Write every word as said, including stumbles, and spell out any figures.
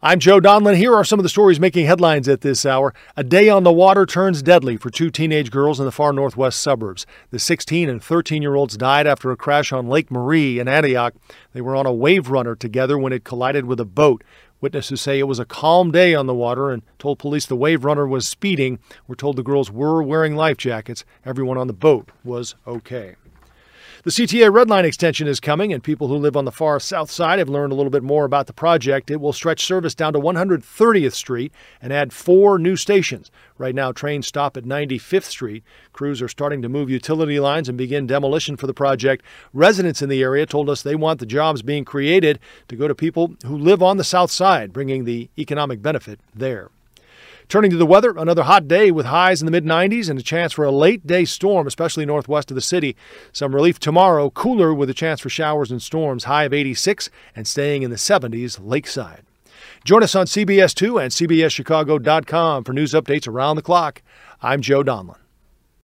I'm Joe Donlin. Here are some of the stories making headlines at this hour. A day on the water turns deadly for two teenage girls in the far northwest suburbs. The sixteen and thirteen-year-olds died after a crash on Lake Marie in Antioch. They were on a wave runner together when it collided with a boat. Witnesses say it was a calm day on the water and told police the wave runner was speeding. We're told the girls were wearing life jackets. Everyone on the boat was okay. The C T A Red Line extension is coming, and people who live on the far south side have learned a little bit more about the project. It will stretch service down to one hundred thirtieth Street and add four new stations. Right now, trains stop at ninety-fifth Street. Crews are starting to move utility lines and begin demolition for the project. Residents in the area told us they want the jobs being created to go to people who live on the south side, bringing the economic benefit there. Turning to the weather, another hot day with highs in the mid nineties and a chance for a late-day storm, especially northwest of the city. Some relief tomorrow, cooler with a chance for showers and storms, high of eighty-six and staying in the seventies lakeside. Join us on C B S two and C B S Chicago dot com for news updates around the clock. I'm Joe Donlin.